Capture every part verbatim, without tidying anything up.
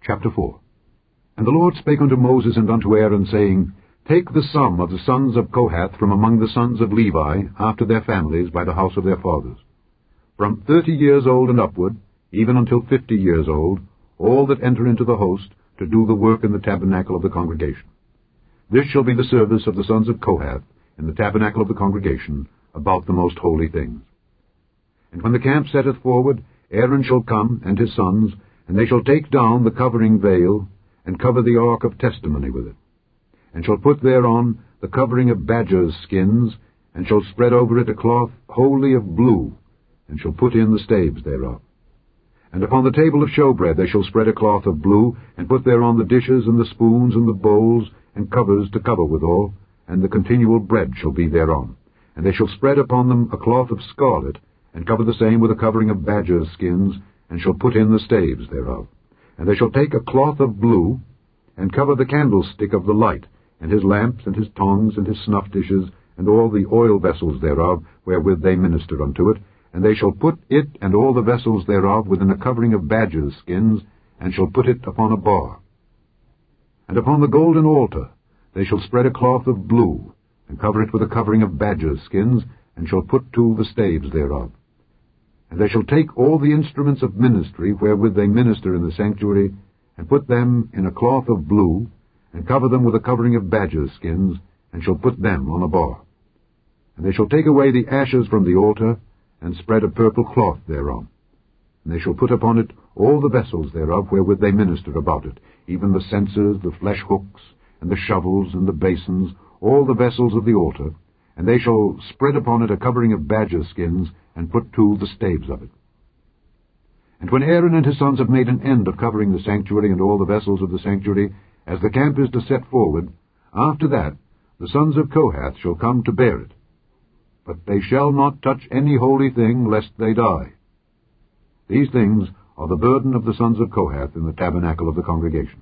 Chapter four. And the Lord spake unto Moses and unto Aaron, saying, Take the sum of the sons of Kohath from among the sons of Levi, after their families, by the house of their fathers, from thirty years old and upward, even until fifty years old, all that enter into the host, to do the work in the tabernacle of the congregation. This shall be the service of the sons of Kohath in the tabernacle of the congregation, about the most holy things. And when the camp setteth forward, Aaron shall come, and his sons, and they shall take down the covering veil, and cover the ark of testimony with it, and shall put thereon the covering of badgers' skins, and shall spread over it a cloth wholly of blue, and shall put in the staves thereof. And upon the table of showbread they shall spread a cloth of blue, and put thereon the dishes, and the spoons, and the bowls, and covers to cover withal, and the continual bread shall be thereon. And they shall spread upon them a cloth of scarlet, and cover the same with a covering of badgers' skins, and shall put in the staves thereof. And they shall take a cloth of blue, and cover the candlestick of the light, and his lamps, and his tongs, and his snuff dishes, and all the oil vessels thereof, wherewith they minister unto it. And they shall put it and all the vessels thereof within a covering of badgers' skins, and shall put it upon a bar. And upon the golden altar they shall spread a cloth of blue, and cover it with a covering of badgers' skins, and shall put to the staves thereof. And they shall take all the instruments of ministry wherewith they minister in the sanctuary, and put them in a cloth of blue, and cover them with a covering of badgers' skins, and shall put them on a bar. And they shall take away the ashes from the altar, and spread a purple cloth thereon. And they shall put upon it all the vessels thereof wherewith they minister about it, even the censers, the flesh hooks, and the shovels, and the basins, all the vessels of the altar, and they shall spread upon it a covering of badger skins, and put to the staves of it. And when Aaron and his sons have made an end of covering the sanctuary and all the vessels of the sanctuary, as the camp is to set forward, after that the sons of Kohath shall come to bear it. But they shall not touch any holy thing, lest they die. These things are the burden of the sons of Kohath in the tabernacle of the congregation.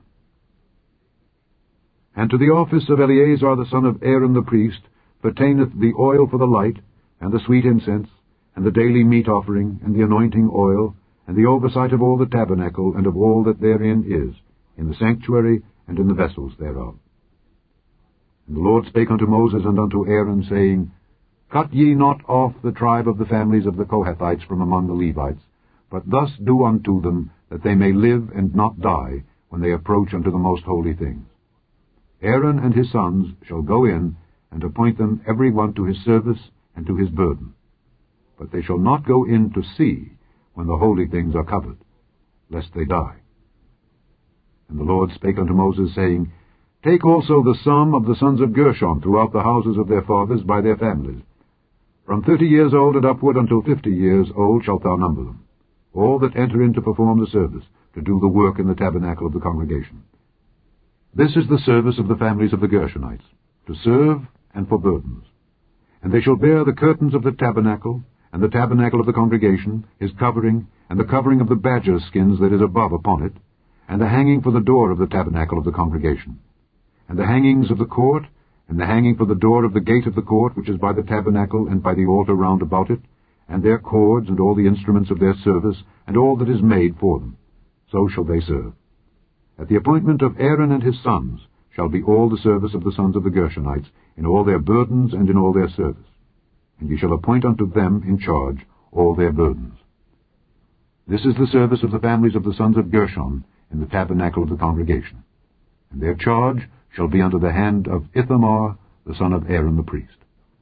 And to the office of Eleazar the son of Aaron the priest pertaineth the oil for the light, and the sweet incense, and the daily meat offering, and the anointing oil, and the oversight of all the tabernacle, and of all that therein is, in the sanctuary, and in the vessels thereof. And the Lord spake unto Moses and unto Aaron, saying, Cut ye not off the tribe of the families of the Kohathites from among the Levites, but thus do unto them, that they may live and not die, when they approach unto the most holy things. Aaron and his sons shall go in, and appoint them every one to his service and to his burden. But they shall not go in to see, when the holy things are covered, lest they die. And the Lord spake unto Moses, saying, Take also the sum of the sons of Gershon throughout the houses of their fathers by their families. From thirty years old and upward until fifty years old shalt thou number them, all that enter in to perform the service, to do the work in the tabernacle of the congregation. This is the service of the families of the Gershonites, to serve and for burdens. And they shall bear the curtains of the tabernacle, and the tabernacle of the congregation, his covering, and the covering of the badger skins that is above upon it, and the hanging for the door of the tabernacle of the congregation, and the hangings of the court, and the hanging for the door of the gate of the court, which is by the tabernacle and by the altar round about it, and their cords, and all the instruments of their service, and all that is made for them. So shall they serve. At the appointment of Aaron and his sons shall be all the service of the sons of the Gershonites, in all their burdens and in all their service. And ye shall appoint unto them in charge all their burdens. This is the service of the families of the sons of Gershon in the tabernacle of the congregation. And their charge shall be under the hand of Ithamar, the son of Aaron the priest.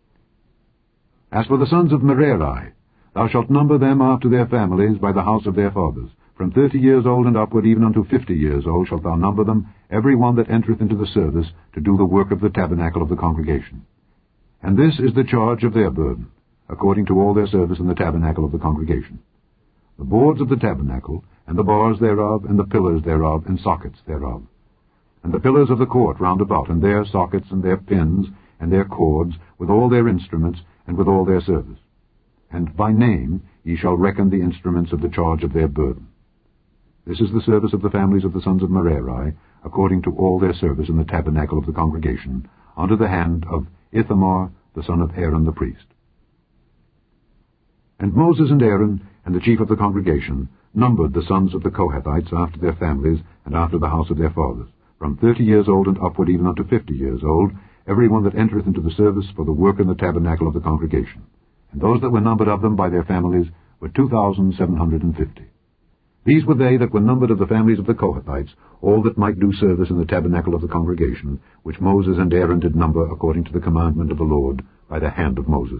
As for the sons of Merari, thou shalt number them after their families by the house of their fathers. From thirty years old and upward, even unto fifty years old, shalt thou number them, every one that entereth into the service, to do the work of the tabernacle of the congregation. And this is the charge of their burden, according to all their service in the tabernacle of the congregation. The boards of the tabernacle, and the bars thereof, and the pillars thereof, and sockets thereof. And the pillars of the court round about, and their sockets, and their pins, and their cords, with all their instruments, and with all their service. And by name ye shall reckon the instruments of the charge of their burden. This is the service of the families of the sons of Merari, according to all their service in the tabernacle of the congregation, under the hand of Ithamar, the son of Aaron the priest. And Moses and Aaron, and the chief of the congregation, numbered the sons of the Kohathites after their families and after the house of their fathers, from thirty years old and upward even unto fifty years old, every one that entereth into the service for the work in the tabernacle of the congregation. And those that were numbered of them by their families were two thousand seven hundred and fifty. These were they that were numbered of the families of the Kohathites, all that might do service in the tabernacle of the congregation, which Moses and Aaron did number according to the commandment of the Lord by the hand of Moses.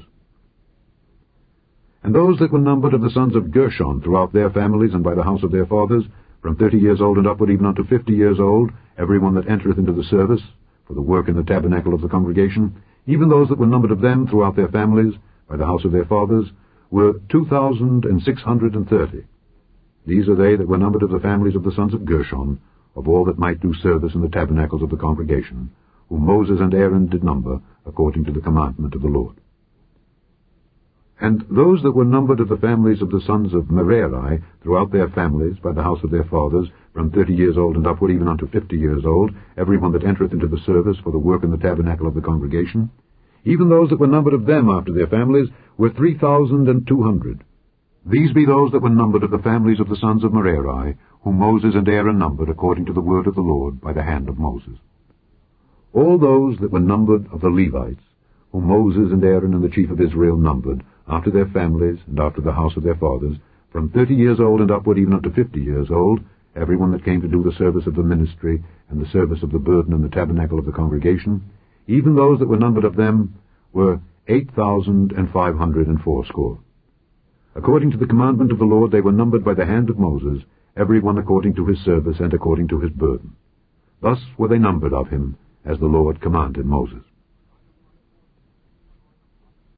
And those that were numbered of the sons of Gershon throughout their families and by the house of their fathers, from thirty years old and upward even unto fifty years old, every one that entereth into the service for the work in the tabernacle of the congregation, even those that were numbered of them throughout their families by the house of their fathers, were two thousand six hundred and thirty. These are they that were numbered of the families of the sons of Gershon, of all that might do service in the tabernacles of the congregation, whom Moses and Aaron did number according to the commandment of the Lord. And those that were numbered of the families of the sons of Merari throughout their families by the house of their fathers, from thirty years old and upward even unto fifty years old, every one that entereth into the service for the work in the tabernacle of the congregation, even those that were numbered of them after their families, were three thousand and two hundred. These be those that were numbered of the families of the sons of Merari, whom Moses and Aaron numbered according to the word of the Lord by the hand of Moses. All those that were numbered of the Levites, whom Moses and Aaron and the chief of Israel numbered, after their families and after the house of their fathers, from thirty years old and upward even unto fifty years old, every one that came to do the service of the ministry and the service of the burden in the tabernacle of the congregation, even those that were numbered of them were eight thousand and five hundred and fourscore. According to the commandment of the Lord they were numbered by the hand of Moses, every one according to his service and according to his burden. Thus were they numbered of him, as the Lord commanded Moses.